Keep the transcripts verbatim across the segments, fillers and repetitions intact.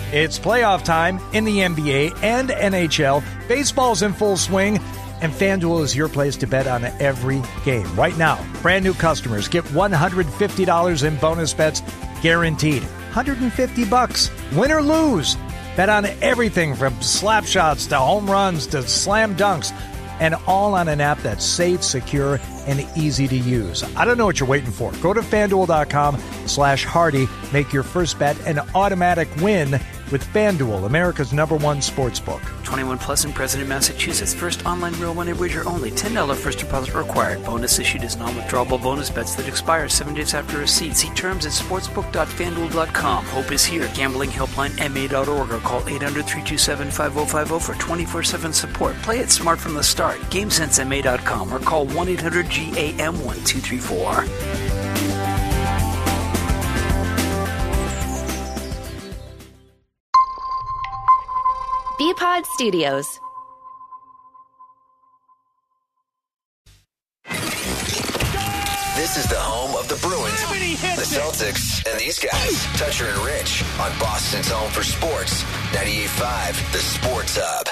It's playoff time in the N B A and N H L. Baseball's in full swing, and FanDuel is your place to bet on every game. Right now, brand new customers get one hundred fifty dollars in bonus bets guaranteed. one hundred fifty bucks, win or lose. Bet on everything from slap shots to home runs to slam dunks, and all on an app that's safe, secure, and easy to use. I don't know what you're waiting for. Go to FanDuel.com slash Hardy. Make your first bet an automatic win with FanDuel, America's number one sports book. twenty-one plus and present in Massachusetts. First online real money wager only. ten dollars first deposit required. Bonus issued as non-withdrawable bonus bets that expire seven days after receipt. See terms at sportsbook dot fan duel dot com. Hope is here. Gambling helpline M A dot org or call eight hundred, three two seven, five oh five oh for twenty-four seven support. Play it smart from the start. game sense M A dot com or call one eight hundred G A M one two three four. B-Pod Studios. This is the home of the Bruins, the Celtics, and these guys, Toucher and Rich, on Boston's home for sports, ninety-eight point five, The Sports Hub.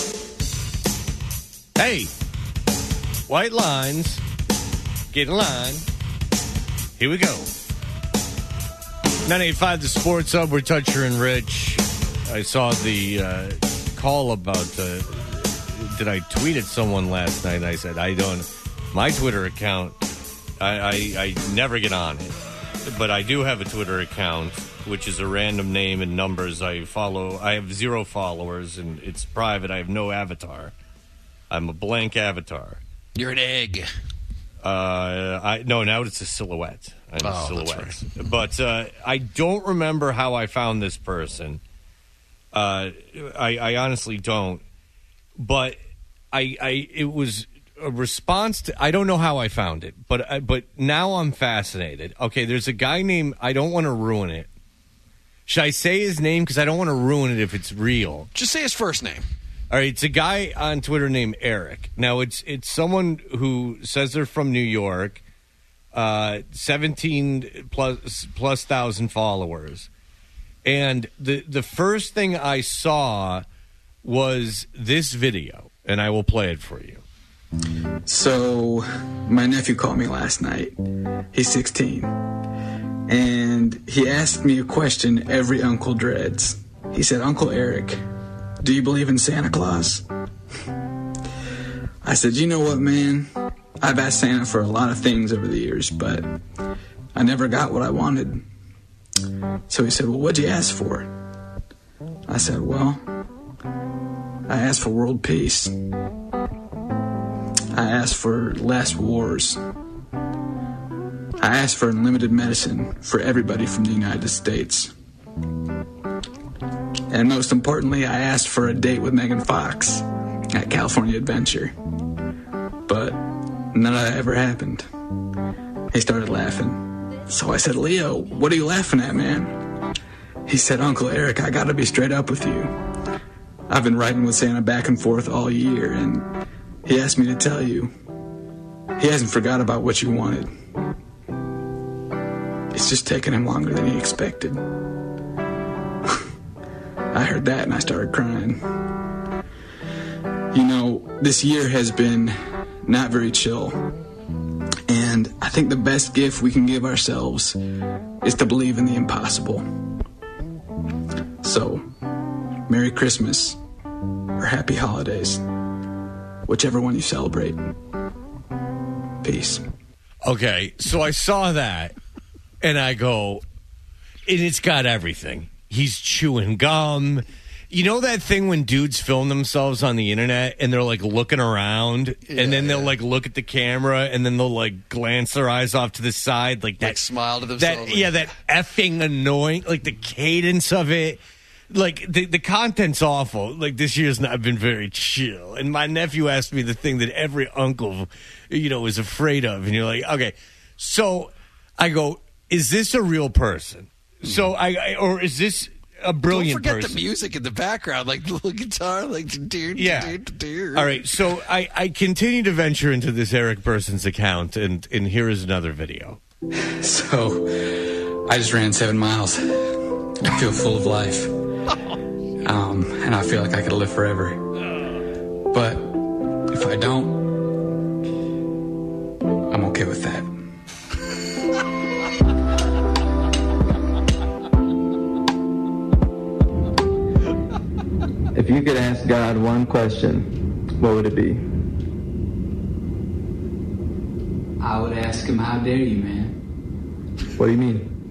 Hey, white lines, get in line. Here we go. ninety-eight point five, The Sports Hub, we're Toucher and Rich. I saw the uh, call about, uh, did I tweet at someone last night? And I said, I don't, my Twitter account, I, I, I never get on it. But I do have a Twitter account, which is a random name and numbers. I follow, I have zero followers, and it's private. I have no avatar. I'm a blank avatar. You're an egg. Uh, I no, now it's a silhouette. I'm oh, a silhouette. That's right. But uh, I don't remember how I found this person. Uh, I, I honestly don't. But I, I, it was a response to. I don't know how I found it, but I, but now I'm fascinated. Okay, there's a guy named. I don't want to ruin it. Should I say his name because I don't want to ruin it if it's real? Just say his first name. All right, it's a guy on Twitter named Eric. Now, it's it's someone who says they're from New York, uh, seventeen plus plus thousand followers, and the the first thing I saw was this video, and I will play it for you. So, my nephew called me last night. He's sixteen, and he asked me a question every uncle dreads. He said, "Uncle Eric, do you believe in Santa Claus?" I said, "You know what, man? I've asked Santa for a lot of things over the years, but I never got what I wanted." So he said, "Well, what'd you ask for?" I said, "Well, I asked for world peace. I asked for less wars. I asked for unlimited medicine for everybody from the United States. And most importantly, I asked for a date with Megan Fox at California Adventure. But none of that ever happened." He started laughing. So I said, "Leo, what are you laughing at, man?" He said, "Uncle Eric, I gotta be straight up with you. I've been writing with Santa back and forth all year, and he asked me to tell you, he hasn't forgot about what you wanted. It's just taken him longer than he expected." I heard that and I started crying. You know, this year has been not very chill. And I think the best gift we can give ourselves is to believe in the impossible. So, Merry Christmas or Happy Holidays, whichever one you celebrate. Peace. Okay, so I saw that, and I go, and it's got everything. He's chewing gum. You know that thing when dudes film themselves on the internet and they're like looking around, yeah, and then they'll yeah. like look at the camera and then they'll like glance their eyes off to the side, like that like smile to themselves. That, yeah, that effing annoying, like the cadence of it. Like, the, the content's awful. Like, this year's not been very chill. And my nephew asked me the thing that every uncle, you know, is afraid of. And you're like, okay. So I go, is this a real person? Mm. So I, I, or is this a brilliant person? Don't forget person? the music in the background, like the little guitar, like, dear, yeah. dear, dear. All right. So I, I continue to venture into this Eric person's account, and, and here is another video. So I just ran seven miles. I feel full of life. Um, and I feel like I could live forever. But if I don't, I'm okay with that. If you could ask God one question, what would it be? I would ask him, how dare you, man? What do you mean?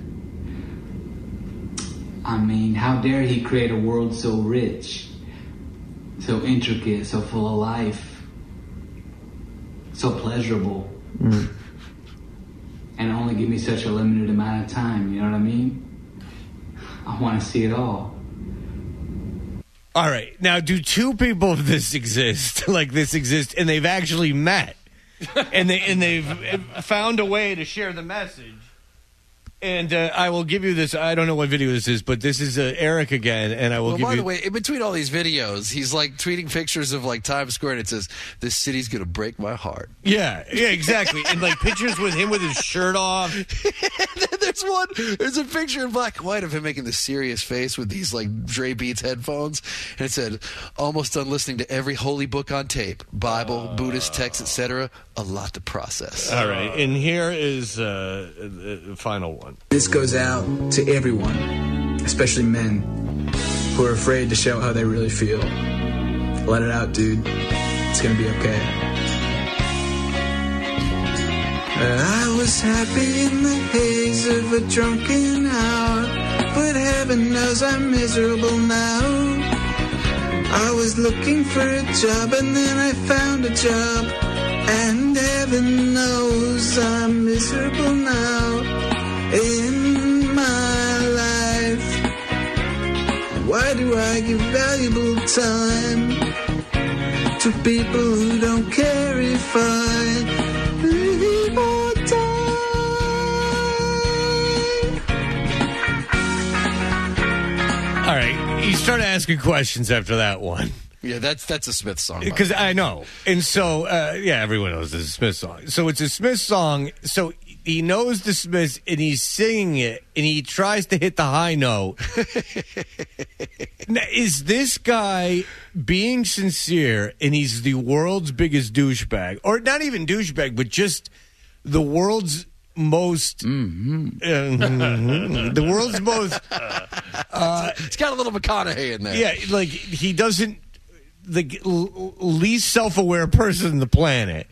I mean, how dare he create a world so rich, so intricate, so full of life, so pleasurable, Mm. and only give me such a limited amount of time, you know what I mean? I want to see it all. All right. Now, do two people of this exist, like this exist, and they've actually met, and, they, and they've found a way to share the message? And uh, I will give you this. I don't know what video this is, but this is uh, Eric again, and I will well, give by you... the way, in between all these videos, he's like tweeting pictures of like Times Square, and it says, "This city's gonna break my heart." Yeah, yeah, exactly. And like pictures with him with his shirt off. And then there's one. There's a picture in black and white of him making this serious face with these like Dre Beats headphones, and it said, "Almost done listening to every holy book on tape: Bible, uh, Buddhist texts, et cetera. A lot to process." All right, and here is uh, the final one. This goes out to everyone, especially men, who are afraid to show how they really feel. Let it out, dude. It's gonna be okay. I was happy in the haze of a drunken hour, but heaven knows I'm miserable now. I was looking for a job and then I found a job, and heaven knows I'm miserable now. In my life, why do I give valuable time to people who don't care if I live or die? All right, he started asking questions after that one. Yeah, that's that's a Smith song. Because I know. And so, uh, yeah, everyone knows it's a Smith song. So it's a Smith song. So he knows the Smiths, and he's singing it, and he tries to hit the high note. Now, is this guy being sincere, and he's the world's biggest douchebag? Or not even douchebag, but just the world's most... Mm-hmm. Uh, the world's most... Uh, it's got a little McConaughey in there. Yeah, like, he doesn't... The l- least self-aware person on the planet,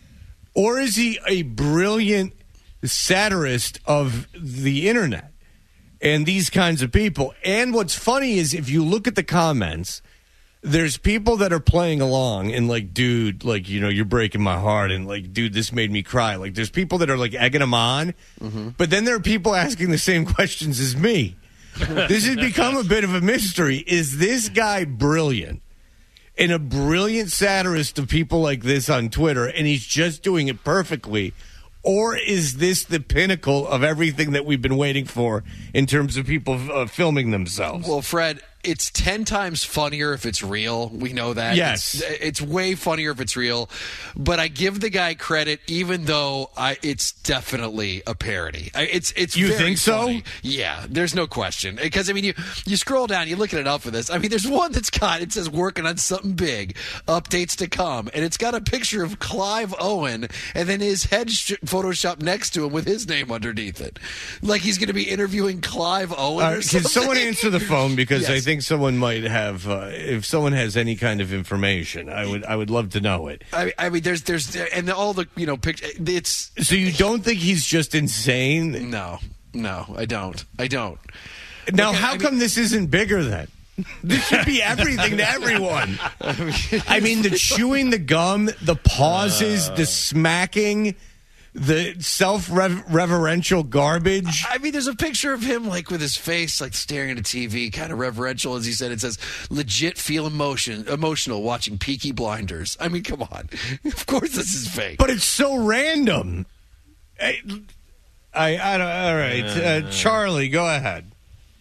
or is he a brilliant satirist of the internet and these kinds of people? And what's funny is if you look at the comments, there's people that are playing along and like, dude, like, you know, you're breaking my heart, and like, dude, this made me cry. Like, there's people that are like egging him on, mm-hmm. but then there are people asking the same questions as me. This has become a bit of a mystery. Is this guy brilliant? And a brilliant satirist of people like this on Twitter, and he's just doing it perfectly? Or is this the pinnacle of everything that we've been waiting for in terms of people uh, filming themselves? Well, Fred, it's ten times funnier if it's real. We know that. Yes. It's, it's way funnier if it's real. But I give the guy credit, even though I, it's definitely a parody. I, it's it's You very think so? funny. Yeah, there's no question. Because, I mean, you, you scroll down, you look at it up for this. I mean, there's one that's got, it says working on something big, updates to come. And it's got a picture of Clive Owen and then his head sh- photoshopped next to him with his name underneath it. Like he's going to be interviewing Clive Owen Uh, or can something. someone answer the phone? Because Yes. I think someone might have, uh, if someone has any kind of information, I would I would love to know it. I, I mean, there's, there's, and all the, you know, pictures. It's So you don't think he's just insane? no, no, I don't, I don't. Now, Look, how I mean- come this isn't bigger then? This should be everything to everyone. I mean, the chewing the gum, the pauses, the smacking, the self-reverential garbage. I mean, there's a picture of him like with his face like staring at a T V, kind of reverential, as he said. It says, "Legit feel emotion, emotional watching Peaky Blinders." I mean, come on. Of course, this is fake. But it's so random. I, I, I don't. All right, uh, Charlie, go ahead.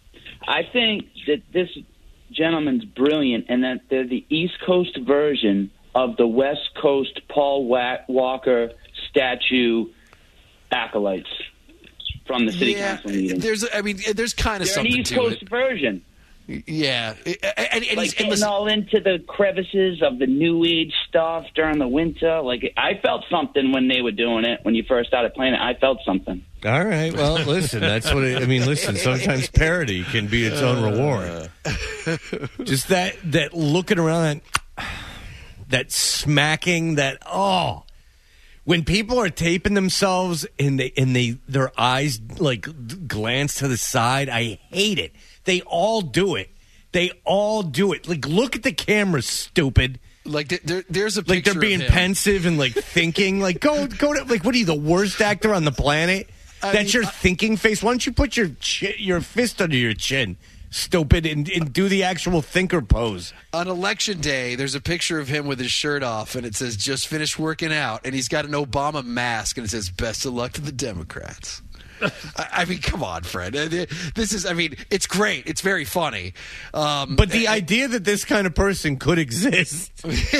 I think that this gentleman's brilliant, and that they're the East Coast version of the West Coast Paul Wa- Walker statue acolytes from the city yeah, council meeting. there's, I mean, there's kind of They're an something East to Coast it. version. Yeah. And, and, and like he's, getting and all into the crevices of the new age stuff during the winter. Like, I felt something when they were doing it. When you first started playing it, I felt something. All right. Well, listen, that's what it, I mean. Listen, sometimes parody can be its own reward. Just that that looking around, that, that smacking, that oh, when people are taping themselves and they and they their eyes like glance to the side, I hate it. They all do it. They all do it. Like, look at the camera, stupid. Like there, there's a picture like they're being of him. pensive and like thinking. Like go go to like what are you, the worst actor on the planet? I That's mean, your thinking face. Why don't you put your chi- your fist under your chin, stupid, and, and do the actual thinker pose? On election day, there's a picture of him with his shirt off, and it says, just finished working out, and he's got an Obama mask, and it says, best of luck to the Democrats. I mean, come on, Fred. This is, I mean, it's great. It's very funny. Um, but the and, idea that this kind of person could exist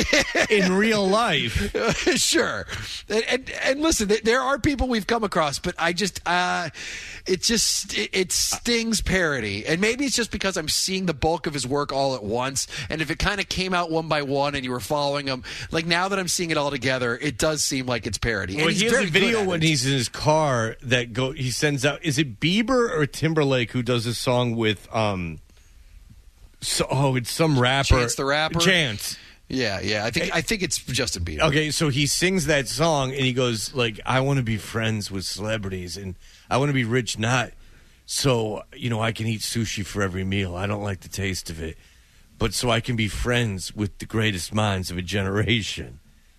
in real life. Sure. And, and, and listen, there are people we've come across, but I just, uh, it just, it, it stings parody. And maybe it's just because I'm seeing the bulk of his work all at once. And if it kind of came out one by one and you were following him, like now that I'm seeing it all together, it does seem like it's parody. Well, and he's he has very a video good at when it. he's in his car that go. He sends out. Is it Bieber or Timberlake who does a song with? Um, so oh, it's some rapper. Chance the Rapper. Chance. Yeah, yeah. I think I think it's Justin Bieber. Okay, so he sings that song and he goes like, "I want to be friends with celebrities and I want to be rich, not so you know I can eat sushi for every meal. I don't like the taste of it, but so I can be friends with the greatest minds of a generation.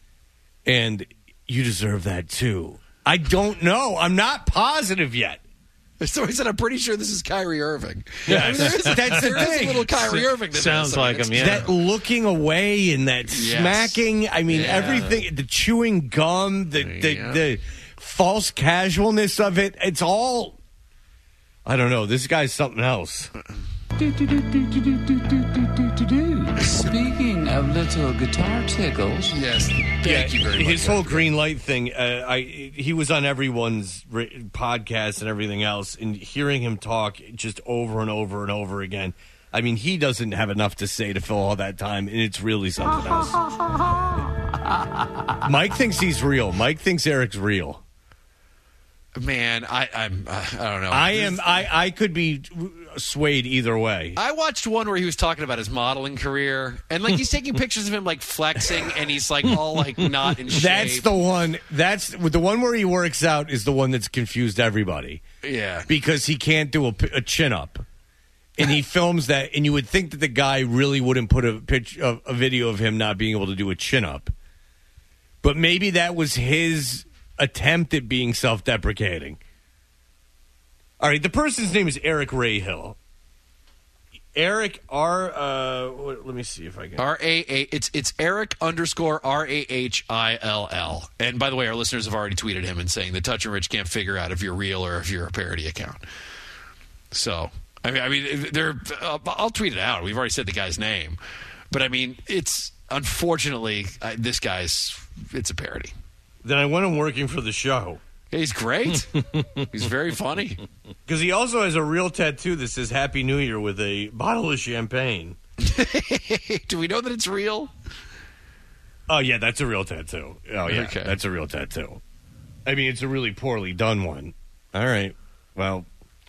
And you deserve that too." I don't know. I'm not positive yet. So he said, I'm pretty sure this is Kyrie Irving. Yes. I mean, there is, That's the there is thing. a little Kyrie Irving. Sounds like him, yeah. That looking away and that Yes. smacking, I mean, Yeah. everything, the chewing gum, the, the, Yeah. the false casualness of it, it's all, I don't know. This guy's something else. Speaking of little guitar tickles. Yes. Thank Yeah, you very much. his whole green light thing, uh, I he was on everyone's re- podcast and everything else, and hearing him talk just over and over and over again. I mean, he doesn't have enough to say to fill all that time, and it's really something else. Mike thinks he's real. Mike thinks Eric's real. Man, I, I'm, I don't know. I am. I, I could be swayed either way. I watched one where he was talking about his modeling career, and like he's taking pictures of him like flexing, and he's like all like not in shape. That's the one. That's the one where he works out is the one that's confused everybody. Yeah, because he can't do a, a chin up, and he films that, and you would think that the guy really wouldn't put a picture, a, a video of him not being able to do a chin up, but maybe that was his attempt at being self-deprecating. All right, the person's name is Eric Rahill. Eric R. Uh, let me see if I can. R A A. It's it's Eric underscore R A H I L L. And by the way, our listeners have already tweeted him and saying that Touch and Rich can't figure out if you're real or if you're a parody account. So I mean, I mean, they're. Uh, I'll tweet it out. We've already said the guy's name, but I mean, it's unfortunately uh, this guy's. It's a parody. Then I want him working for the show. He's great. He's very funny. Because he also has a real tattoo that says Happy New Year with a bottle of champagne. Do we know that it's real? Oh, yeah, that's a real tattoo. Oh, yeah, Okay. that's a real tattoo. I mean, it's a really poorly done one. All right. Well,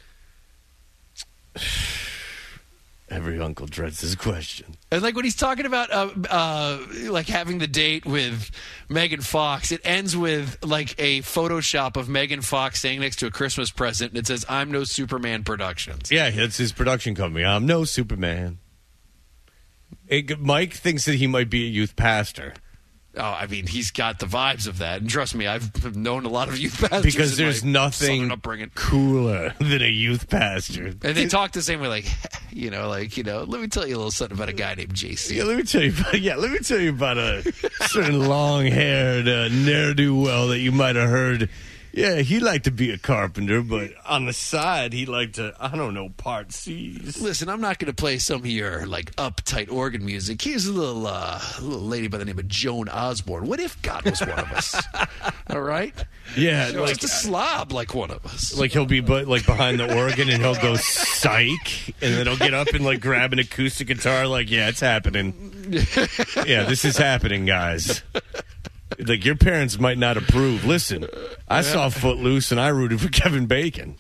every uncle dreads his question. And like when he's talking about uh, uh, like having the date with Megan Fox, it ends with like a Photoshop of Megan Fox standing next to a Christmas present, and it says, "I'm no Superman Productions." Yeah, that's his production company. I'm no Superman. It, Mike thinks that he might be a youth pastor. Oh, I mean, he's got the vibes of that. And trust me, I've known a lot of youth pastors. Because in there's my nothing southern upbringing. cooler than a youth pastor. And they talk the same way, like, you know, like, you know, let me tell you a little something about a guy named J C. Yeah, let me tell you about, yeah, let me tell you about a certain long-haired uh, ne'er-do-well that you might have heard Yeah, he liked to be a carpenter, but on the side, he liked to, I don't know, part C's. Listen, I'm not going to play some of your like uptight organ music. Here's a little, uh, a little lady by the name of Joan Osborne. What if God was one of us? All right? Yeah, Just like a slob like one of us. Like he'll be but like behind the organ and he'll go psych, and then he'll get up and like grab an acoustic guitar. Like, yeah, it's happening. Yeah, this is happening, guys. Like, your parents might not approve. Listen, I yeah. saw Footloose and I rooted for Kevin Bacon.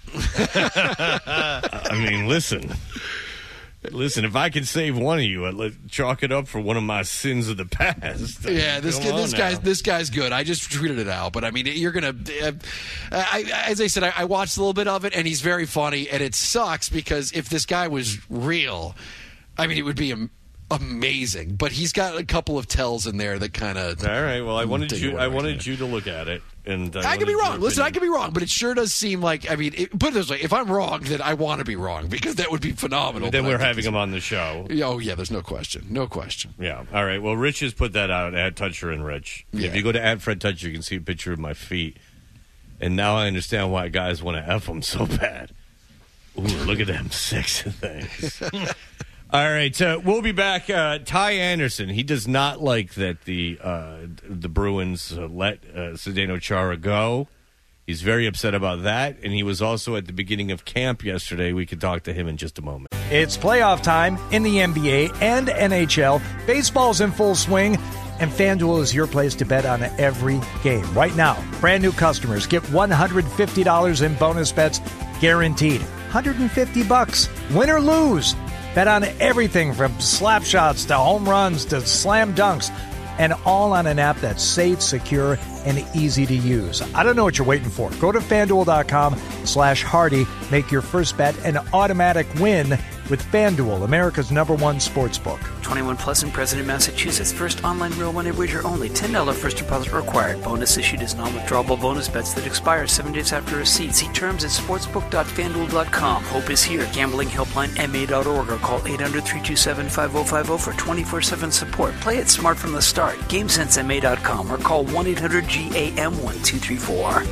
I mean, listen. Listen, if I can save one of you, I'd let, chalk it up for one of my sins of the past. Yeah, this Come this now. guy's this guy's good. I just tweeted it out, but I mean, you're gonna. Uh, I, as I said, I, I watched a little bit of it, and he's very funny. And it sucks because if this guy was real, I mean, it would be am- amazing. But he's got a couple of tells in there that kind of. All right. Well, I wanted you. I wanted you to look at it. And I, I could be wrong. Listen, I could be wrong, but it sure does seem like, I mean, it, put it this way, if I'm wrong, then I want to be wrong, because that would be phenomenal. Then we're having him on the show. Oh, yeah, there's no question. No question. Yeah. All right. Well, Rich has put that out at Toucher and Rich. Yeah. If you go to at Fred Toucher, you can see a picture of my feet. And now I understand why guys want to F them so bad. Ooh, look at them sexy things. All right, uh, we'll be back. Uh, Ty Anderson, he does not like that the uh, the Bruins uh, let uh, Zdeno Chara go. He's very upset about that, and he was also at the beginning of camp yesterday. We could talk to him in just a moment. It's playoff time in the N B A and N H L. Baseball's in full swing, and FanDuel is your place to bet on every game. Right now, brand new customers get one hundred fifty dollars in bonus bets guaranteed. one hundred fifty bucks, win or lose. Bet on everything from slap shots to home runs to slam dunks, and all on an app that's safe, secure, and easy to use. I don't know what you're waiting for. Go to FanDuel.com slash Hardy. Make your first bet an automatic win with FanDuel, America's number one sports book. twenty-one plus and present in Massachusetts. First online real money wager only. ten dollars first deposit required. Bonus issued as non-withdrawable bonus bets that expire seven days after receipt. See terms at sportsbook dot fanduel dot com. Hope is here. Gambling helpline M A dot org or call eight hundred, three two seven, five oh five oh for twenty-four seven support. Play it smart from the start. game sense M A dot com or call one eight hundred G A M one two three four.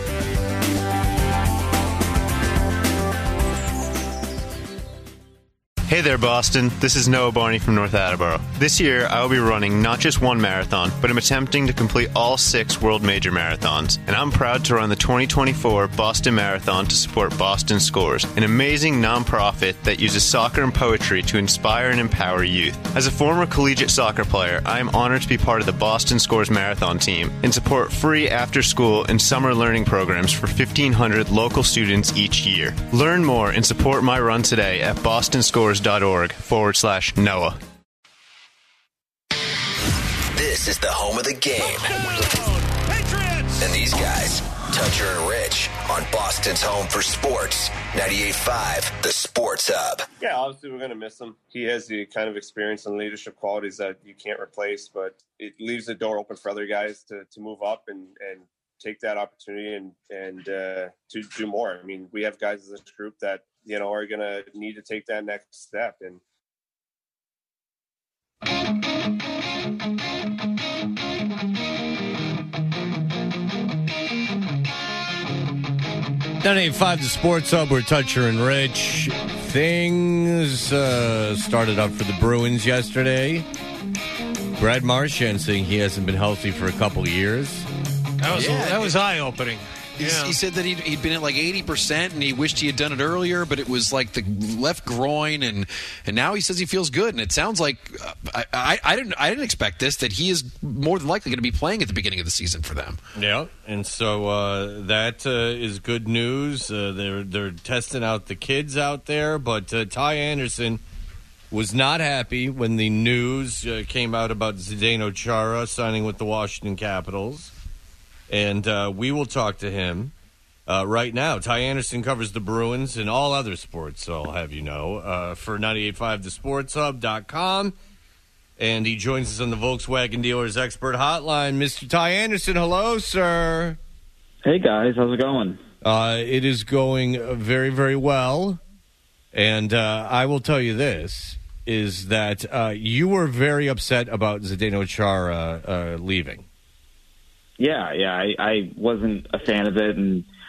Hey there, Boston. This is Noah Barney from North Attleboro. This year, I will be running not just one marathon, but I'm attempting to complete all six World Major Marathons. And I'm proud to run the twenty twenty-four Boston Marathon to support Boston Scores, an amazing nonprofit that uses soccer and poetry to inspire and empower youth. As a former collegiate soccer player, I am honored to be part of the Boston Scores Marathon team and support free after-school and summer learning programs for fifteen hundred local students each year. Learn more and support my run today at boston scores dot org forward slash Noah. This is the home of the game. Patriots! And these guys, Toucher and Rich, on Boston's home for sports, ninety-eight point five, The Sports Hub. Yeah, obviously we're going to miss him. He has the kind of experience and leadership qualities that you can't replace, but it leaves the door open for other guys to, to move up and, and take that opportunity and, and uh, to do more. I mean, we have guys in this group that, you know, are going to need to take that next step. And ninety-eight point five, The Sports Hub, we're Toucher and Rich. Things uh, started up for the Bruins yesterday. Brad Marchand saying he hasn't been healthy for a couple years. That was Yeah. that was eye-opening. He's, Yeah. He said that he'd, he'd been at like eighty percent and he wished he had done it earlier, but it was like the left groin, and and now he says he feels good. And it sounds like uh, I, I, I didn't I didn't expect this, that he is more than likely going to be playing at the beginning of the season for them. Yeah, and so uh, that uh, is good news. Uh, they're they're testing out the kids out there, but uh, Ty Anderson was not happy when the news uh, came out about Zdeno Chara signing with the Washington Capitals. And uh, we will talk to him uh, right now. Ty Anderson covers the Bruins and all other sports, so I'll have you know, uh, for ninety-eight point five the sports hub dot com. And he joins us on the Volkswagen Dealers Expert Hotline. Mister Ty Anderson, hello, sir. Hey, guys. How's it going? Uh, it is going very, very well. And uh, I will tell you this, is that uh, you were very upset about Zdeno Chara uh, leaving. Yeah, yeah. I, I wasn't a fan of it, and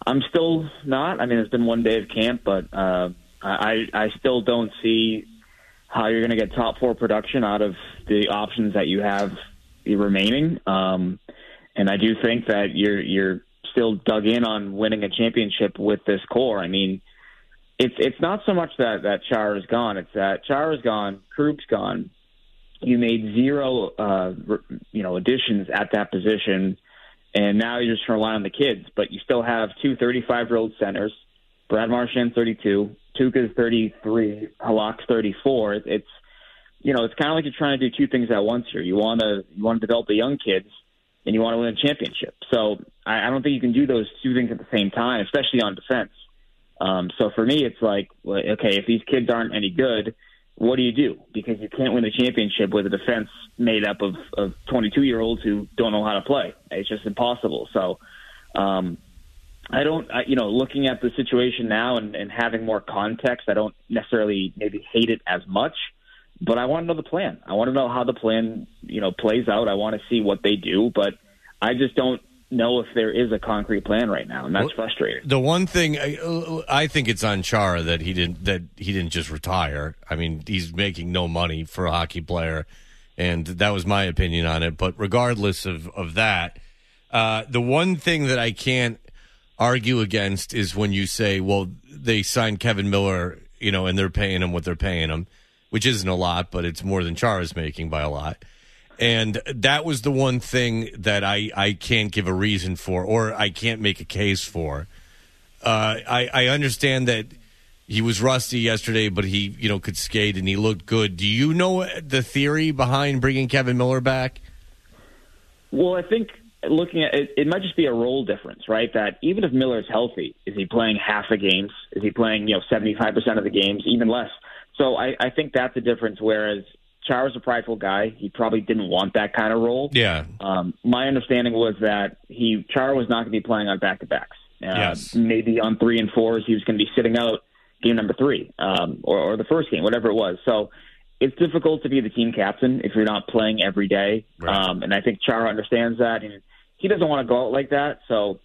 I'm still not. I mean, it's been one day of camp, but uh, I, I still don't see how you're going to get top four production out of the options that you have remaining. Um, and I do think that you're you're still dug in on winning a championship with this core. I mean, it's it's not so much that that Chara is gone; it's that Chara's gone, Krug's gone. You made zero, uh, you know, additions at that position, and now you're just relying on the kids. But you still have two thirty-five-year-old centers, Brad Marchand, thirty-two, Tuukka's thirty-three, Halak's thirty-four. It's, you know, it's kind of like you're trying to do two things at once here. You want to you want to develop the young kids, and you want to win a championship. So I, I don't think you can do those two things at the same time, especially on defense. Um, so for me, it's like, okay, if these kids aren't any good, what do you do? Because you can't win a championship with a defense made up of, of twenty-two-year-olds who don't know how to play. It's just impossible. So um, I don't, I, you know, looking at the situation now and, and having more context, I don't necessarily maybe hate it as much, but I want to know the plan. I want to know how the plan, you know, plays out. I want to see what they do, but I just don't know if there is a concrete plan right now, and that's well, frustrating. The one thing I, I think it's on Chara that he didn't that he didn't just retire. I mean, he's making no money for a hockey player, and that was my opinion on it. But regardless of of that, uh, the one thing that I can't argue against is when you say, "Well, they signed Kevin Miller, you know, and they're paying him what they're paying him," which isn't a lot, but it's more than Chara's making by a lot. And that was the one thing that I, I can't give a reason for, or I can't make a case for. Uh, I, I understand that he was rusty yesterday, but he, you know, could skate and he looked good. Do you know the theory behind bringing Kevin Miller back? Well, I think looking at it, it might just be a role difference, right? That even if Miller's healthy, is he playing half the games? Is he playing, you know, seventy-five percent of the games, even less? So I, I think that's the difference, whereas Chara's a prideful guy. He probably didn't want that kind of role. Yeah. Um, my understanding was that he Chara was not going to be playing on back-to-backs. Uh, yes. Maybe on three and fours, he was going to be sitting out game number three um, or, or the first game, whatever it was. So it's difficult to be the team captain if you're not playing every day. Right. Um, and I think Chara understands that. And he doesn't want to go out like that. So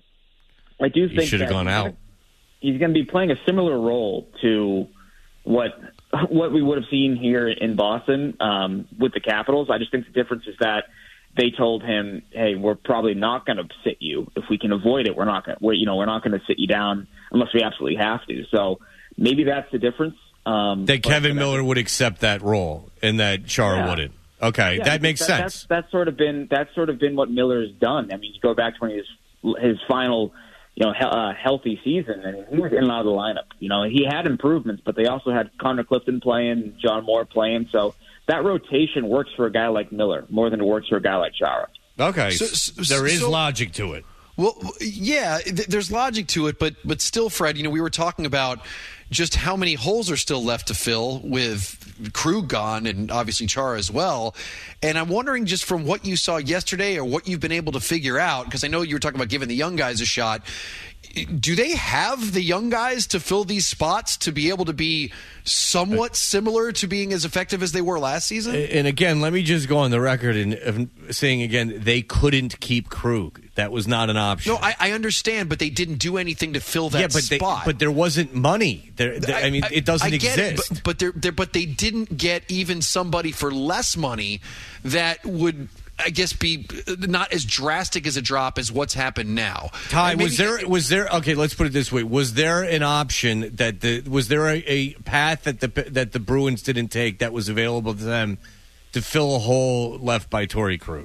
I do He think should have that gone he's out. Gonna, he's going to be playing a similar role to what what we would have seen here in Boston um, with the Capitals. I just think the difference is that they told him, "Hey, we're probably not going to sit you if we can avoid it. We're not going, you know, we're not going to sit you down unless we absolutely have to." So maybe that's the difference. Um, that Kevin Miller would accept that role and that Chara Yeah. wouldn't. Okay, Yeah, that makes that, sense. That's, that's sort of been that's sort of been what Miller's done. I mean, you go back to when he was his final, you know, he, uh, healthy season, and he was in and out of the lineup. You know, he had improvements, but they also had Connor Clifton playing, John Moore playing. So that rotation works for a guy like Miller more than it works for a guy like Chara. Okay, So- so, so- there is so- logic to it. Well, yeah, th- there's logic to it, but but still, Fred, you know, we were talking about just how many holes are still left to fill with Krug gone and obviously Chara as well. And I'm wondering, just from what you saw yesterday or what you've been able to figure out, because I know you were talking about giving the young guys a shot. Do they have the young guys to fill these spots to be able to be somewhat similar to being as effective as they were last season? And again, let me just go on the record and and saying again, they couldn't keep Krug. That was not an option. No, I, I understand, but they didn't do anything to fill that yeah, but spot. They, but there wasn't money. There, there- I, mean, it doesn't I get exist. It, but but, they're, they're, but they didn't get even somebody for less money that would, I guess, be not as drastic as a drop as what's happened now. Ty, And maybe- was there was there okay? Let's put it this way: was there an option that the was there a, a path that the that the Bruins didn't take that was available to them to fill a hole left by Torrey Krug?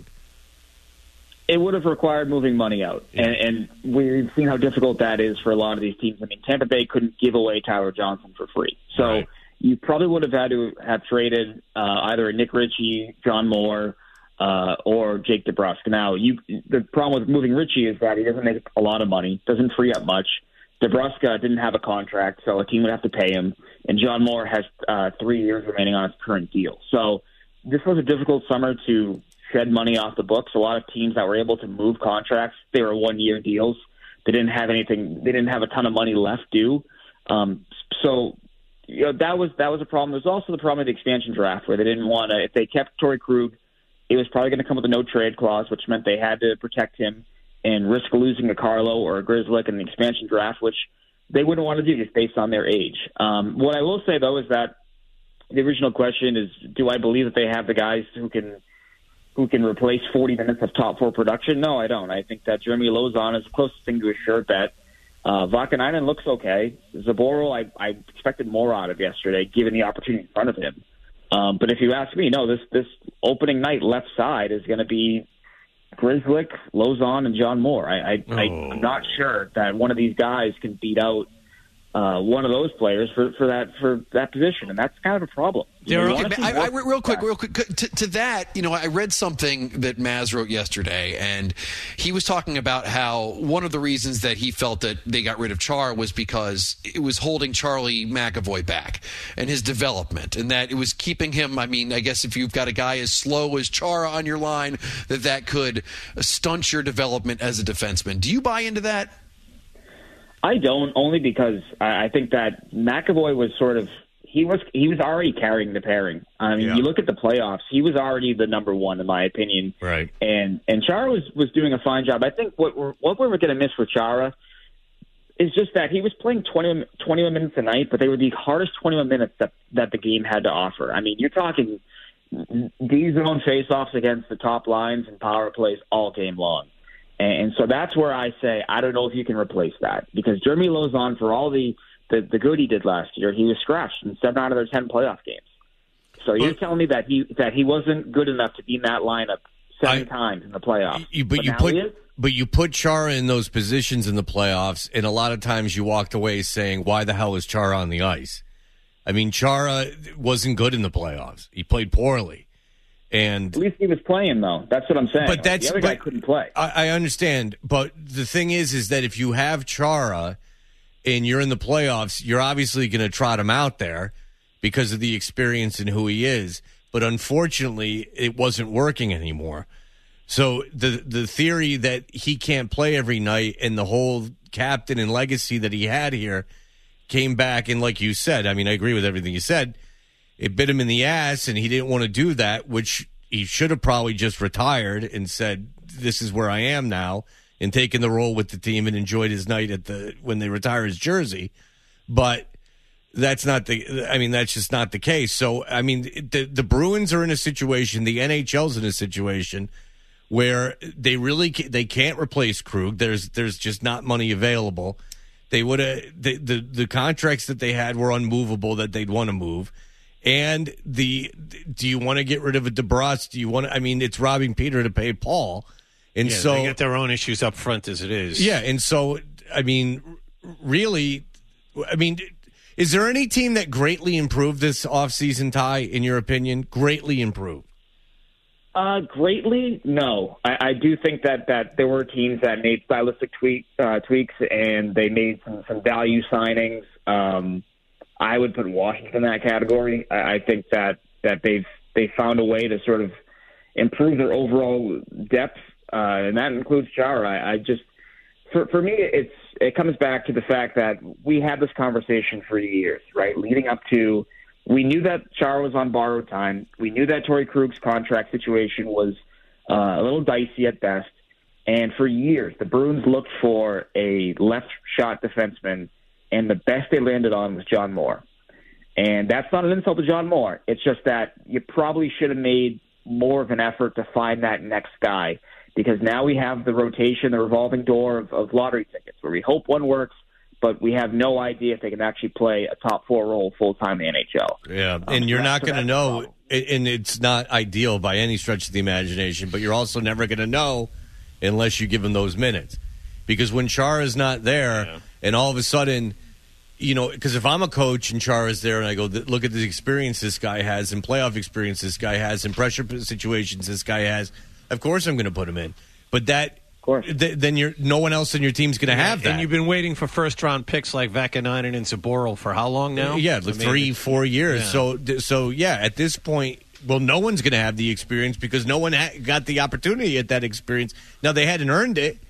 It would have required moving money out, Yeah. and, and we've seen how difficult that is for a lot of these teams. I mean, Tampa Bay couldn't give away Tyler Johnson for free, so Right. you probably would have had to have traded uh, either Nick Ritchie, John Moore, uh, or Jake DeBrusk. Now, you the problem with moving Ritchie is that he doesn't make a lot of money, doesn't free up much. DeBrusk uh, didn't have a contract, so a team would have to pay him, and John Moore has uh, three years remaining on his current deal. So this was a difficult summer to shed money off the books. A lot of teams that were able to move contracts, they were one-year deals. They didn't have anything. They didn't have a ton of money left due. Um, so, you know, that was that was a problem. There's also the problem of the expansion draft where they didn't want to. If they kept Torrey Krug, it was probably going to come with a no trade clause, which meant they had to protect him. and risk losing a Carlo or a Grzelcyk in the expansion draft, which they wouldn't want to do just based on their age. Um, what I will say, though, is that the original question is, do I believe that they have the guys who can who can replace forty minutes of top four production? No, I don't. I think that Jeremy Lauzon is the closest thing to a sure bet. Uh, Vakanainen looks okay. Zaboral, I, I expected more out of yesterday, given the opportunity in front of him. Um, but if you ask me, no, this this opening night left side is going to be Grzelcyk, Lauzon, and John Moore. I, I, oh. I'm not sure that one of these guys can beat out Uh, one of those players for, for that for that position, and that's kind of a problem. You know, okay, I, I, real quick, real quick, to, to that, you know, I read something that Maz wrote yesterday, and he was talking about how one of the reasons that he felt that they got rid of Chara was because it was holding Charlie McAvoy back and his development, and that it was keeping him. I mean, I guess if you've got a guy as slow as Chara on your line, that that could stunt your development as a defenseman. Do you buy into that? I don't, only because I think that McAvoy was sort of he was he was already carrying the pairing. I mean, yeah. You look at the playoffs; he was already the number one, in my opinion. Right. And and Chara was, was doing a fine job. I think what we're what we're going to miss with Chara is just that he was playing twenty, twenty-one minutes a night, but they were the hardest twenty-one minutes that that the game had to offer. I mean, you're talking D zone faceoffs against the top lines and power plays all game long. And so that's where I say I don't know if you can replace that, because Jeremy Lauzon, for all the, the, the good he did last year, he was scratched in seven out of their ten playoff games. So you're but, telling me that he that he wasn't good enough to be in that lineup seven I, times in the playoffs. You, but, but you put but you put Chara in those positions in the playoffs, and a lot of times you walked away saying, "Why the hell is Chara on the ice?" I mean, Chara wasn't good in the playoffs. He played poorly. And at least he was playing, though. That's what I'm saying. But that's, the other but, guy couldn't play. I, I understand, but the thing is, is that if you have Chara and you're in the playoffs, you're obviously going to trot him out there because of the experience and who he is. But unfortunately, it wasn't working anymore. So the the theory that he can't play every night and the whole captain and legacy that he had here came back, and like you said, I mean, I agree with everything you said. It bit him in the ass, and he didn't want to do that, which he should have probably just retired and said, this is where I am now, and taken the role with the team and enjoyed his night at the when they retire his jersey. But that's not the – I mean, that's just not the case. So, I mean, the, the Bruins are in a situation, the N H L's in a situation where they really – they can't replace Krug. There's there's just not money available. They would have the, – the, the contracts that they had were unmovable that they'd want to move. And the do you want to get rid of a DeBrus? Do you want to? I mean, it's robbing Peter to pay Paul, and yeah, so they got their own issues up front as it is. Yeah, and so I mean, really, I mean, is there any team that greatly improved this offseason, Ty? In your opinion, greatly improved? Uh, greatly, no. I, I do think that, that there were teams that made stylistic tweak, uh, tweaks, and they made some some value signings. Um, I would put Washington in that category. I, I think that, that they've they found a way to sort of improve their overall depth, uh, and that includes Chara. I, I just for for me, it's it comes back to the fact that we had this conversation for years, right? Leading up to, we knew that Chara was on borrowed time. We knew that Torrey Krug's contract situation was uh, a little dicey at best, and for years the Bruins looked for a left shot defenseman. And the best they landed on was John Moore. And that's not an insult to John Moore. It's just that you probably should have made more of an effort to find that next guy, because now we have the rotation, the revolving door of, of lottery tickets, where we hope one works, but we have no idea if they can actually play a top four role full-time in the N H L. Yeah, um, and you're so not going to know, and it's not ideal by any stretch of the imagination, but you're also never going to know unless you give him those minutes. Because when Chara's not there, yeah. and all of a sudden, you know, because if I'm a coach and Chara's there and I go, look at the experience this guy has and playoff experience this guy has and pressure situations this guy has, of course I'm going to put him in. But that, of course. Th- then you're no one else in your team's going to have that. And you've been waiting for first-round picks like Vakanainen and Zaboral for how long now? Yeah, like I mean, three, four years. Yeah. So, so yeah, at this point, well, no one's going to have the experience because no one ha- got the opportunity at that experience. Now, they hadn't earned it.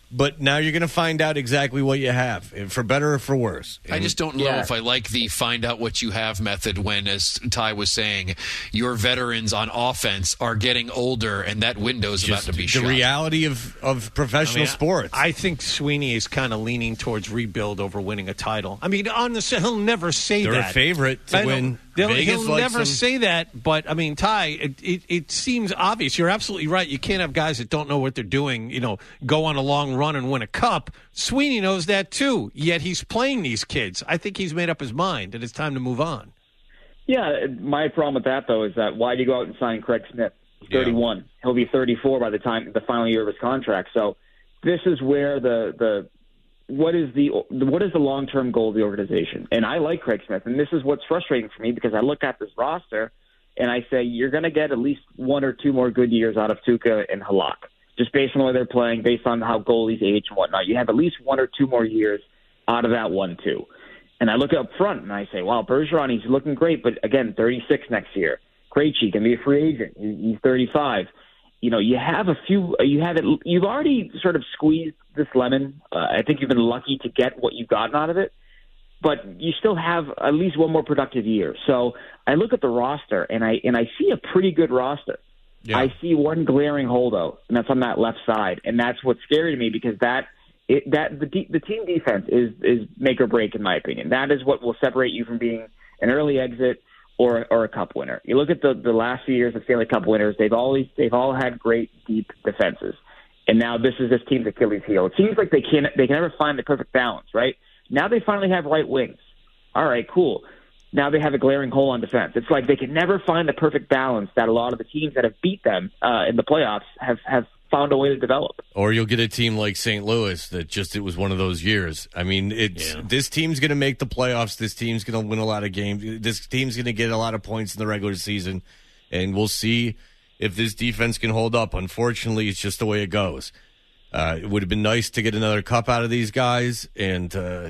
but now you're going to find out exactly what you have, for better or for worse. And I just don't know Yeah. if I like the find out what you have method when, as Ty was saying, your veterans on offense are getting older and that window's about just to be the shut. reality of, of professional I mean, sports. I think Sweeney is kind of leaning towards rebuild over winning a title. I mean, on the he'll never say They're that. a favorite to I know. win. They'll- Vegas he'll likes never them. say that, but I mean, Ty, it, it, it seems obvious. You're absolutely right. You can't have guys that don't know what they're doing, you know, go on a long run and win a cup. Sweeney knows that too, yet he's playing these kids. I think he's made up his mind, and it's time to move on. Yeah, my problem with that, though, is that why do you go out and sign Craig Smith? He's thirty-one. Yeah. He'll be thirty-four by the time the final year of his contract. So this is where the the what is the what is the long-term goal of the organization? And I like Craig Smith, and this is what's frustrating for me because I look at this roster and I say you're going to get at least one or two more good years out of Tuukka and Halak, just based on the way they're playing, based on how goalies age and whatnot. You have at least one or two more years out of that one, two. And I look up front and I say, wow, Bergeron, he's looking great, but again, thirty-six next year. Krejci can be a free agent. He's thirty-five. You know, you have a few. You have it. You've already sort of squeezed this lemon. Uh, I think you've been lucky to get what you've gotten out of it, but you still have at least one more productive year. So I look at the roster and I and I see a pretty good roster. Yeah. I see one glaring hole though, and that's on that left side, and that's what's scary to me because that. It, that the de- the team defense is is make or break in my opinion. That is what will separate you from being an early exit or or a cup winner. You look at the, the last few years of Stanley Cup winners; they've always they've all had great deep defenses, and now this is this team's Achilles heel. It seems like they can they can never find the perfect balance. Right now, they finally have right wings. All right, cool. Now they have a glaring hole on defense. It's like they can never find the perfect balance that a lot of the teams that have beat them uh, in the playoffs have have. found a way to develop. Or you'll get a team like Saint Louis that just it was one of those years. I mean, it's yeah. this team's going to make the playoffs. This team's going to win a lot of games. This team's going to get a lot of points in the regular season, and we'll see if this defense can hold up. Unfortunately, it's just the way it goes. Uh, it would have been nice to get another cup out of these guys, and uh,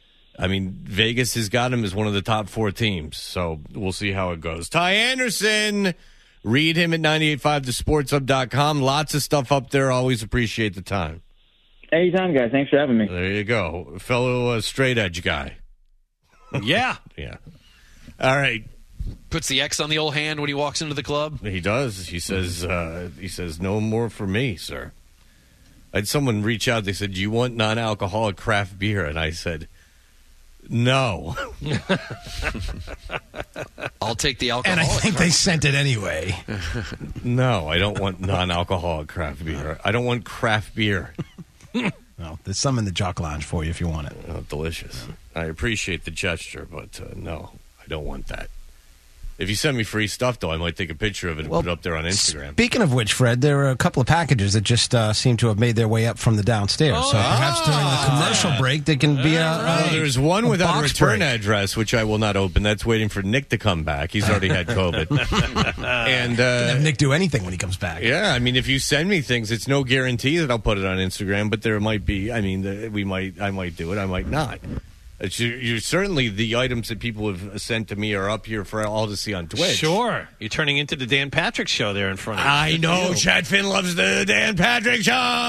I mean, Vegas has got them as one of the top four teams, so we'll see how it goes. Ty Anderson. Read him at nine eight five the sports hub dot com. Lots of stuff up there. Always appreciate the time. Anytime, guys. Thanks for having me. There you go. Fellow uh, straight edge guy. Yeah. Yeah. All right. Puts the X on the old hand when he walks into the club. He does. He says, uh, he says, no more for me, sir. I had someone reach out. They said, do you want non-alcoholic craft beer? And I said, no. I'll take the alcohol. And I think they sent it anyway. No, I don't want non-alcoholic craft beer. I don't want craft beer. Well, there's some in the Jock Lounge for you if you want it. Oh, delicious. I appreciate the gesture, but uh, no, I don't want that. If you send me free stuff, though, I might take a picture of it and well, put it up there on Instagram. Speaking of which, Fred, there are a couple of packages that just uh, seem to have made their way up from the downstairs. Oh, so perhaps during the commercial break, they can be a, a well, there's one a without a return break. address, which I will not open. That's waiting for Nick to come back. He's already had COVID. and uh, have Nick do anything when he comes back. Yeah, I mean, if you send me things, it's no guarantee that I'll put it on Instagram, but there might be. I mean, the, we might. I might do it. I might not. It's, you're certainly the items that people have sent to me are up here for all to see on Twitch. Sure. You're turning into the Dan Patrick Show there in front of you. I know. Chad Finn loves the Dan Patrick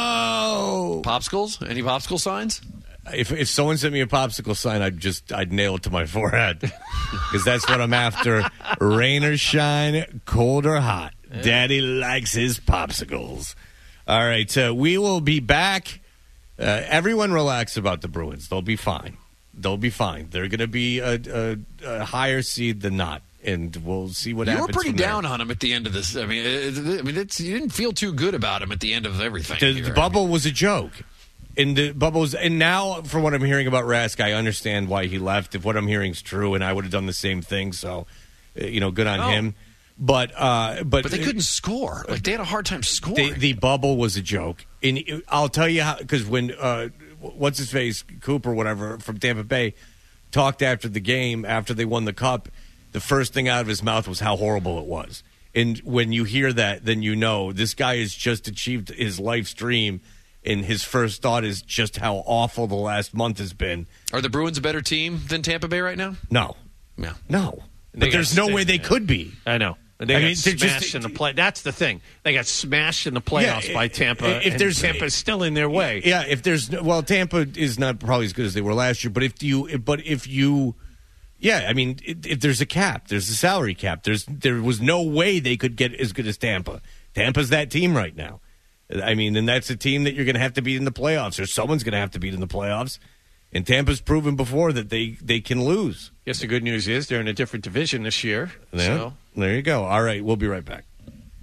Show. Popsicles? Any popsicle signs? If if someone sent me a popsicle sign, I'd just I'd nail it to my forehead because that's what I'm after. Rain or shine, cold or hot, yeah. Daddy likes his popsicles. All right, uh, we will be back. Uh, everyone relax about the Bruins. They'll be fine. They'll be fine. They're going to be a, a, a higher seed than not, and we'll see what you happens. You were pretty from down there. on him at the end of this. I mean, it, I mean, it's, you didn't feel too good about him at the end of everything. The, here. the bubble I mean, was a joke, and the bubble was, and now from what I'm hearing about Rask, I understand why he left. If what I'm hearing is true, and I would have done the same thing, so you know, good on oh. him. But uh, but but they couldn't score. Like they had a hard time scoring. The, the bubble was a joke, and I'll tell you how. Because when uh, what's his face Cooper, whatever from Tampa Bay, talked after the game after they won the cup, the first thing out of his mouth was how horrible it was. And when you hear that, then you know this guy has just achieved his life's dream, and his first thought is just how awful the last month has been. Are the Bruins a better team than Tampa Bay right now? No, no, no. They But there's no stink, way they man. could be. I know. They I got mean, they're smashed just- in the play. That's the thing. They got smashed in the playoffs Yeah, by if- Tampa. if and there's- Tampa's still in their way. Yeah, if there's no- well, Tampa is not probably as good as they were last year. But if you, but if you, yeah, I mean, if, if there's a cap, there's a salary cap. There's there was no way they could get as good as Tampa. Tampa's that team right now. I mean, and that's a team that you're going to have to beat in the playoffs, or someone's going to have to beat in the playoffs. And Tampa's proven before that they, they can lose. Guess the good news is they're in a different division this year. Yeah, So. there you go. All right, we'll be right back.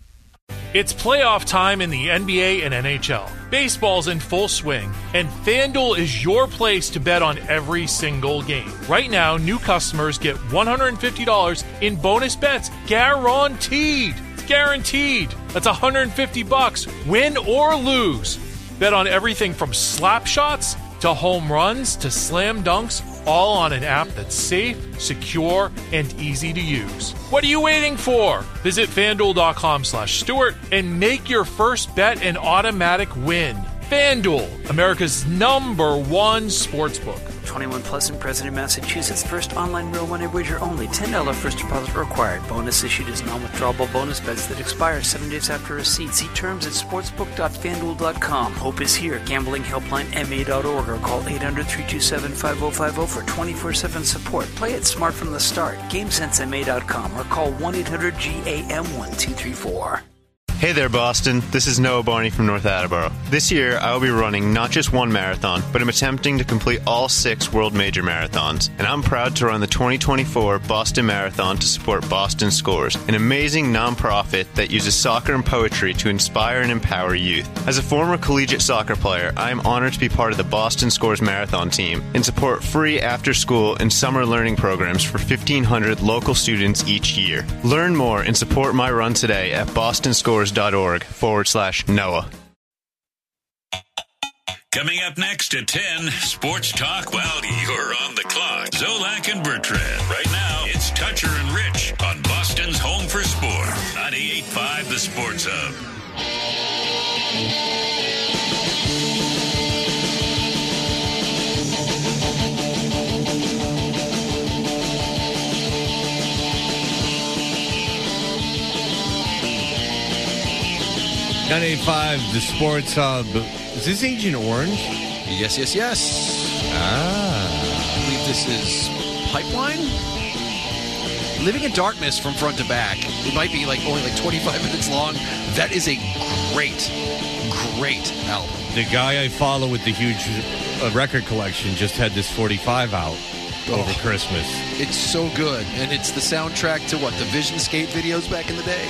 It's playoff time in the N B A and N H L. Baseball's in full swing, and FanDuel is your place to bet on every single game. Right now, new customers get one hundred fifty dollars in bonus bets guaranteed. It's guaranteed. That's one hundred fifty bucks, win or lose. Bet on everything from slap shots to home runs to slam dunks, all on an app that's safe, secure, and easy to use. What are you waiting for? Visit FanDuel.com slash Stewart and make your first bet an automatic win. FanDuel, America's number one sportsbook. twenty-one plus and present in Massachusetts. First online real money wager only. ten dollars first deposit required. Bonus issued as non-withdrawable bonus bets that expire seven days after receipt. See terms at sportsbook dot fanduel dot com. Hope is here. Gambling helpline M A dot org or call eight hundred, three two seven, five oh five oh for twenty-four seven support. Play it smart from the start. GameSense M A dot com or call one eight hundred G A M one two three four. Hey there, Boston. This is Noah Barney from North Attleboro. This year, I will be running not just one marathon, but I'm attempting to complete all six World Major Marathons. And I'm proud to run the twenty twenty-four Boston Marathon to support Boston Scores, an amazing nonprofit that uses soccer and poetry to inspire and empower youth. As a former collegiate soccer player, I am honored to be part of the Boston Scores Marathon team and support free after-school and summer learning programs for fifteen hundred local students each year. Learn more and support my run today at boston scores dot org forward slash Noah. Coming up next at ten, Sports Talk while you're on the clock. Zolak and Bertrand. Right now, it's Toucher and Rich on Boston's Home for Sport. ninety-eight point five The Sports Hub. ninety-eight point five, the Sports Hub. Is this Agent Orange? Yes, yes, yes. Ah. I believe this is Pipeline. Living in Darkness from front to back. It might be like only like twenty-five minutes long. That is a great, great album. The guy I follow with the huge uh, record collection just had this forty-five out over Oh. Christmas. It's so good. And it's the soundtrack to what? The Vision Skate videos back in the day?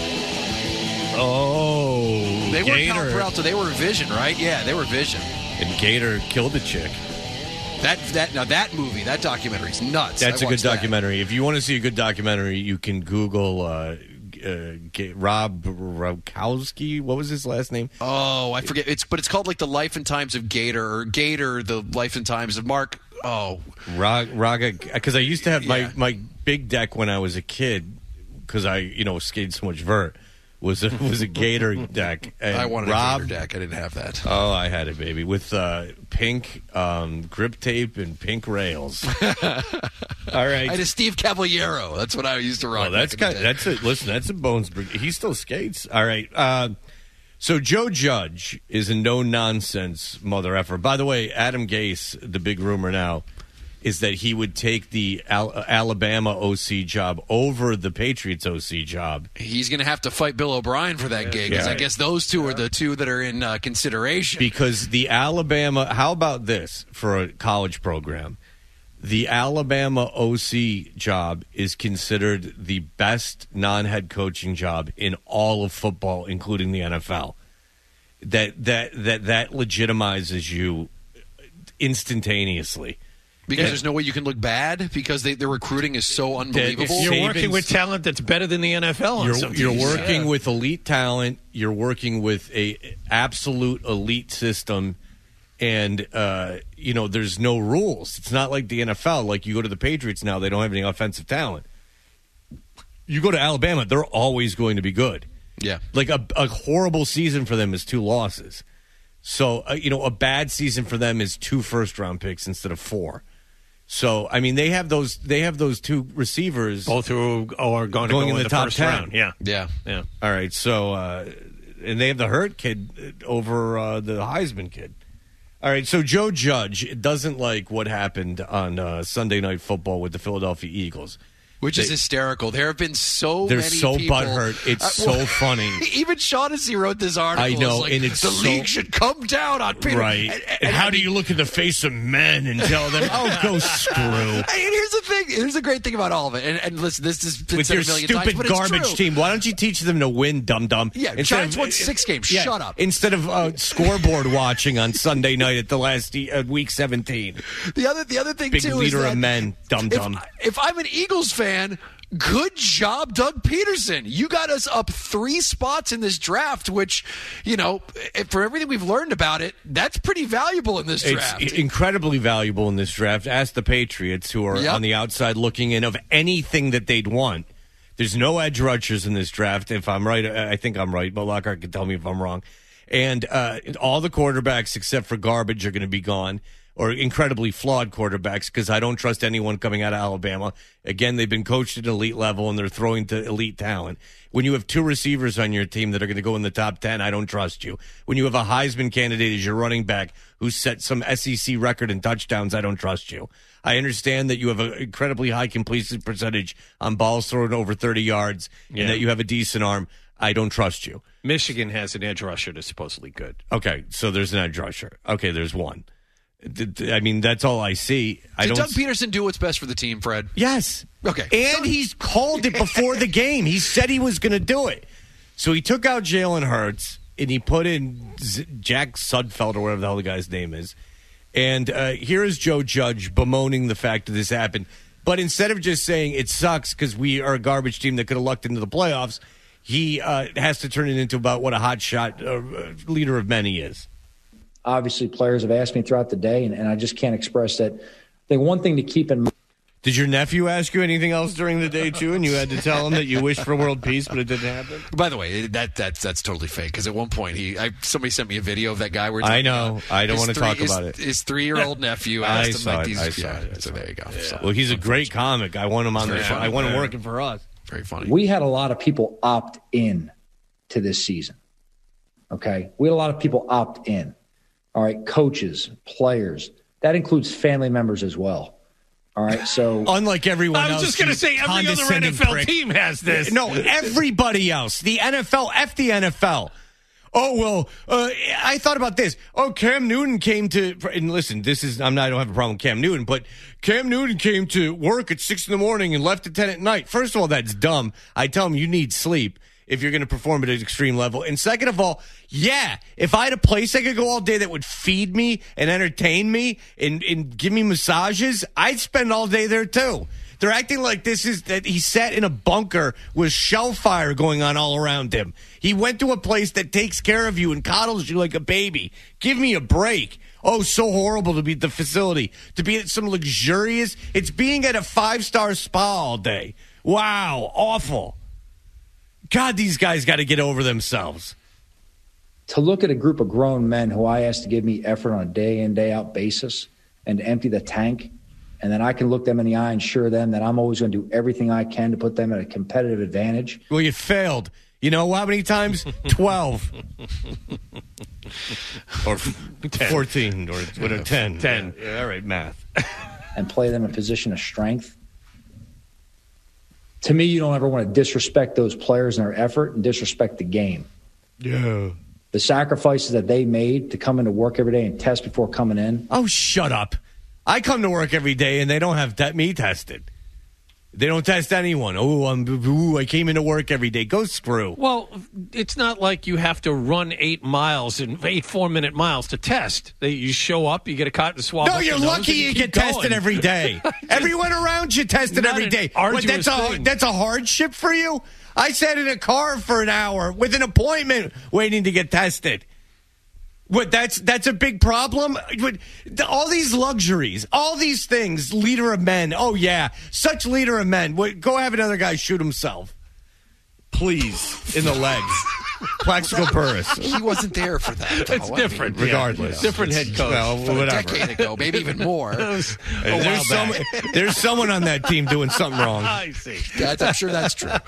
Oh, They were Gator. Cal Peralta. They were Vision, right? Yeah, they were Vision. And Gator killed a chick. That that now that movie, that documentary is nuts. That's I a good watched that. documentary. If you want to see a good documentary, you can Google uh, uh, Ga- Rob Rokowski. What was his last name? Oh, I forget. It's but it's called like the Life and Times of Gator or Gator, the Life and Times of Mark. Oh, Rog, Raga, because I used to have Yeah. my, my big deck when I was a kid, because I you know skated so much vert. Was a, was a Gator deck. And I wanted Rob, a Gator deck. I didn't have that. Oh, I had it, baby, with uh, pink um, grip tape and pink rails. All right. I had a Steve Caballero. That's what I used to run. Oh, that's back in got, the day. that's a listen. That's a Bones. He still skates. All right. Uh, so Joe Judge is a no nonsense mother effer. By the way, Adam Gase, the big rumor now, is that he would take the Al- Alabama O C job over the Patriots O C job. He's going to have to fight Bill O'Brien for that gig, because Yeah. I guess those two are the two that are in uh, consideration. Because the Alabama, how about this for a college program? The Alabama O C job is considered the best non-head coaching job in all of football, including the N F L. That that that that legitimizes you instantaneously. Because Yeah. there's no way you can look bad because they, their recruiting is so unbelievable. You're working with talent that's better than the N F L. On You're, some you're teams. working Yeah. with elite talent. You're working with a absolute elite system, and uh, you know there's no rules. It's not like the N F L. Like you go to the Patriots now, they don't have any offensive talent. You go to Alabama, they're always going to be good. Yeah, like a, a horrible season for them is two losses. So uh, you know a bad season for them is two first round picks instead of four. So I mean, they have those they have those two receivers, both who are going to going go in the, the top first ten. round. Yeah, yeah, yeah. All right, so uh, and they have the Hurt kid over uh, the Heisman kid. All right, so Joe Judge doesn't like what happened on uh, Sunday Night Football with the Philadelphia Eagles. Which they, is hysterical. There have been so they're many so people. butthurt. It's Uh, well, so funny. Even Shaughnessy wrote this article. I know, It's like, and it's the so- league should come down on Peter. Right. And, And, and how I do mean- you look in the face of men and tell them, oh, go screw? And here's the thing. Here's the great thing about all of it. And, and listen, this has been With said your a million stupid times, but it's garbage true. team. Why don't you teach them to win, dum-dum? Yeah, Instead Giants of- won six games. Yeah, Shut up. Instead of uh, scoreboard watching on Sunday night at the last uh, week seventeen. The other, the other thing Big too leader is that of men, dum-dum. If, if I'm an Eagles fan, good job, Doug Peterson. You got us up three spots in this draft, which, you know, for everything we've learned about it, that's pretty valuable in this draft. It's incredibly valuable in this draft. Ask the Patriots, who are Yep. on the outside looking in, of anything that they'd want. There's no edge rushers in this draft. If I'm right, I think I'm right, but Lockhart can tell me if I'm wrong. And uh, all the quarterbacks except for garbage are going to be gone, or incredibly flawed quarterbacks, because I don't trust anyone coming out of Alabama. Again, they've been coached at elite level, and they're throwing to elite talent. When you have two receivers on your team that are going to go in the top ten, I don't trust you. When you have a Heisman candidate as your running back who set some S E C record in touchdowns, I don't trust you. I understand that you have an incredibly high completion percentage on balls thrown over thirty yards, Yeah. and that you have a decent arm. I don't trust you. Michigan has an edge rusher that's supposedly good. Okay, so there's an edge rusher. Okay, there's one. D- d- I mean, that's all I see. I Did don't. Doug Peterson do what's best for the team, Fred? Yes. Okay. And he's called it before the game. He said he was going to do it. So he took out Jalen Hurts and he put in Z- Jack Sudfeld, or whatever the hell the guy's name is. And uh, here is Joe Judge bemoaning the fact that this happened. But instead of just saying it sucks because we are a garbage team that could have lucked into the playoffs, he uh, has to turn it into about what a hot shot uh, leader of men he is. Obviously, players have asked me throughout the day, and, and I just can't express that. I think one thing to keep in mind. Did your nephew ask you anything else during the day, too, and you had to tell him that you wished for world peace, but it didn't happen? By the way, that that's that's totally fake. Because at one point, he I, somebody sent me a video of that guy. Where I know. I don't want to talk his, about it. His three-year-old nephew I asked him saw like it. these. I saw yeah, it. I so saw there you go. So, Well, he's a great comic. I want him on the Very show. funny. I want him Very- working for us. Very funny. We had a lot of people opt in to this season. Okay? We had a lot of people opt in. All right? Coaches, players. That includes family members as well. All right? So, Unlike everyone I was else, just going to you say every other N condescending F L prick. team has this. No, everybody else. The N F L, F the N F L. Oh, well, uh, I thought about this. Oh, Cam Newton came to, and listen, this is, I'm not, I don't have a problem with Cam Newton, but Cam Newton came to work at six in the morning and left at ten at night. First of all, that's dumb. I tell him you need sleep if you're going to perform at an extreme level. And second of all, yeah, if I had a place I could go all day that would feed me and entertain me and, and give me massages, I'd spend all day there too. They're acting like this is that he sat in a bunker with shell fire going on all around him. He went to a place that takes care of you and coddles you like a baby. Give me a break. Oh, so horrible to be at the facility, to be at some luxurious. It's being at a five-star spa all day. Wow, awful. God, these guys got to get over themselves. to look at a group of grown men who I ask to give me effort on a day in, day out basis and to empty the tank, and then I can look them in the eye and assure them that I'm always going to do everything I can to put them at a competitive advantage. Well, you failed. You know how many times? twelve. Or fourteen, or whatever, ten. ten. Yeah, all right, math. And play them in a position of strength. To me, you don't ever want to disrespect those players and their effort and disrespect the game. Yeah. The sacrifices that they made to come into work every day and test before coming in. Oh, shut up. I come to work every day, and they don't have te- me tested. They don't test anyone. Oh, I'm, ooh, I came into work every day. Go screw. Well, it's not like you have to run eight miles and eight four-minute miles to test. They, you show up, you get a cotton swab. No, up you're your nose, lucky and you keep get going. tested every day. Everyone around you tested Not every an day. What, arduous that's a thing. that's a hardship for you? I sat in a car for an hour with an appointment waiting to get tested. What, that's that's a big problem? What, all these luxuries, all these things, leader of men. Oh, yeah, such leader of men. What, go have another guy shoot himself. Please, in the legs. Plaxico Burress. He wasn't there for that. though. It's I different. mean, Regardless. Yeah. Different head coach. Well, a whatever. decade ago, maybe even more. was Hey, a there's, while some, back. there's someone on that team doing something wrong. I see. That's, I'm sure that's true.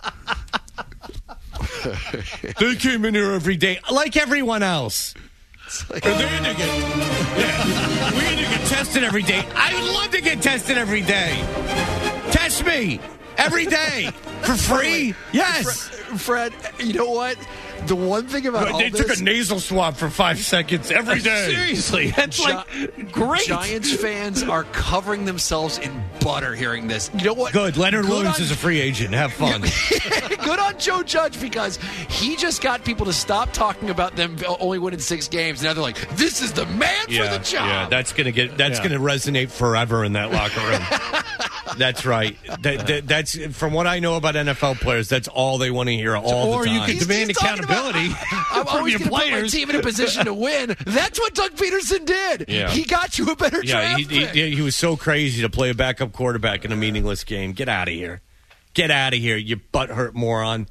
They came in here every day, like everyone else. Like, And they had to get, yeah, we had to get tested every day. I would love to get tested every day. Test me every day for free. Yes. Fred, you know what? The one thing about all They this, took a nasal swab for five seconds every day. Seriously, that's Gi- like great. Giants fans are covering themselves in butter hearing this. You know what? Good. Leonard Good Williams on- is a free agent. Have fun. Good on Joe Judge, because he just got people to stop talking about them only winning six games. Now they're like, this is the man for the job. Yeah, that's gonna get that's Yeah. gonna resonate forever in that locker room. That's right. That, that, that's from what I know about N F L players. That's all they want to hear all or the you time. could He's- demand he's talking accountability I'm from always your going to put my players. team in a position to win. That's what Doug Peterson did. Yeah. He got you a better yeah, draft he, he, pick. he was so crazy to play a backup quarterback in a meaningless game. Get out of here. Get out of here, you butthurt moron.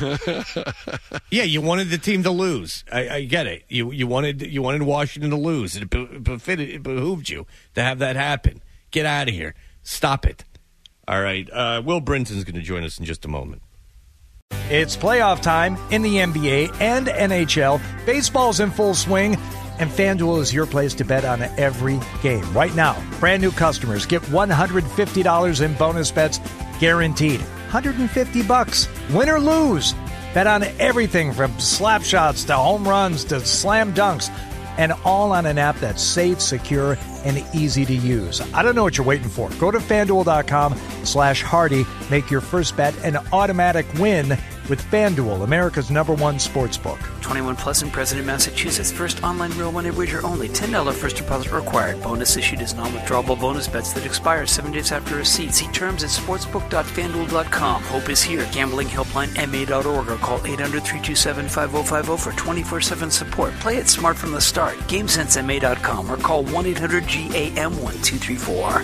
Yeah, you wanted the team to lose. I, I get it. You you wanted you wanted Washington to lose. It, be, befitted, it behooved you to have that happen. Get out of here. Stop it. All right. Uh, Will Brinton's going to join us in just a moment. It's playoff time in the N B A and N H L. Baseball's in full swing, and FanDuel is your place to bet on every game. Right now, brand new customers get one hundred fifty dollars in bonus bets guaranteed. one hundred fifty bucks, win or lose. Bet on everything from slap shots to home runs to slam dunks, and all on an app that's safe, secure, and easy to use. I don't know what you're waiting for. Go to FanDuel.com slash Hardy. Make your first bet an automatic win with FanDuel, America's number one sports book. twenty-one plus and present in Massachusetts. First online real money wager only. ten dollars first deposit required. Bonus issued as non-withdrawable bonus bets that expire seven days after receipt. See terms at sportsbook dot fanduel dot com. Hope is here. Gambling helpline M A dot org or call eight hundred, three two seven, five oh five oh for twenty-four seven support. Play it smart from the start. GameSense M A dot com or call one eight hundred G A M one two three four.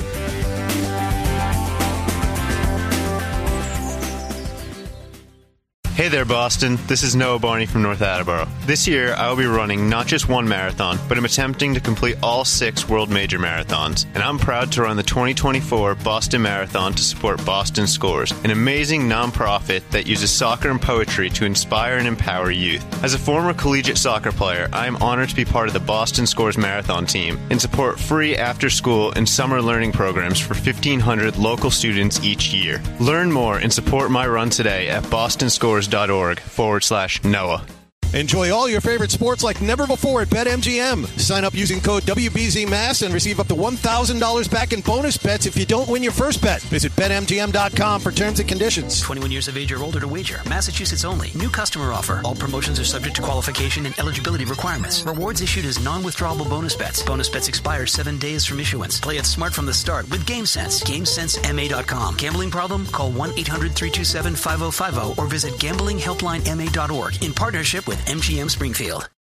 Hey there, Boston. This is Noah Barney from North Attleboro. This year, I will be running not just one marathon, but I'm attempting to complete all six world major marathons. And I'm proud to run the twenty twenty-four Boston Marathon to support Boston Scores, an amazing nonprofit that uses soccer and poetry to inspire and empower youth. As a former collegiate soccer player, I am honored to be part of the Boston Scores Marathon team and support free after-school and summer learning programs for fifteen hundred local students each year. Learn more and support my run today at bostonscores.org forward slash Noah. Enjoy all your favorite sports like never before at BetMGM. Sign up using code W B Z M A S and receive up to one thousand dollars back in bonus bets if you don't win your first bet. Visit Bet M G M dot com for terms and conditions. twenty-one years of age or older to wager. Massachusetts only. New customer offer. All promotions are subject to qualification and eligibility requirements. Rewards issued as non-withdrawable bonus bets. Bonus bets expire seven days from issuance. Play it smart from the start with GameSense. GameSense M A dot com. Gambling problem? Call one eight hundred, three two seven, five oh five oh or visit gambling helpline M A dot org in partnership with M G M Springfield.